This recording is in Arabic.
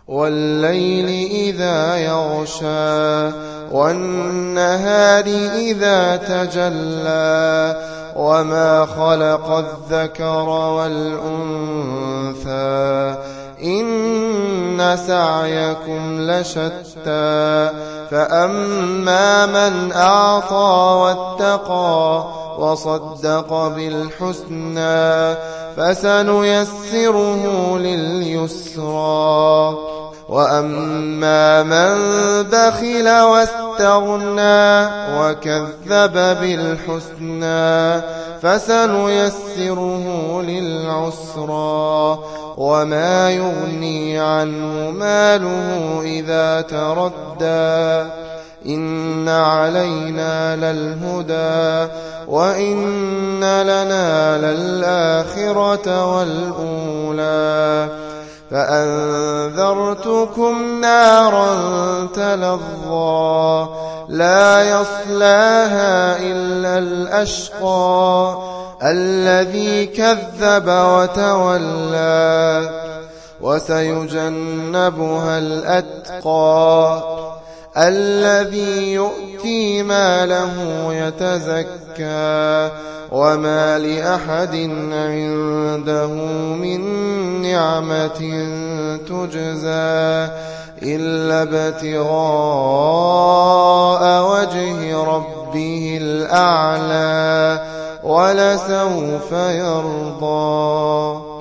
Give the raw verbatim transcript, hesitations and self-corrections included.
والليل إذا يغشى والنهار إذا تجلى وما خلق الذكر والأنثى إن سعيكم لشتى فأما من أعطى واتقى وصدق بالحسنى فسنيسره لليسرى وأما من بخل واستغنى وكذب بالحسنى فسنيسره للعسرى وما يغني عنه ماله إذا تردى إن علينا للهدى وإن لنا للآخرة والأولى فأنذرتكم نارا تلظى لا يصلاها إلا الأشقى الذي كذب وتولى وسيجنبها الأتقى الذي يؤتي ماله يتزكى وما لأحد عنده من نعمة تجزى إلا ابتغاء وجه ربه الأعلى ولسوف يرضى.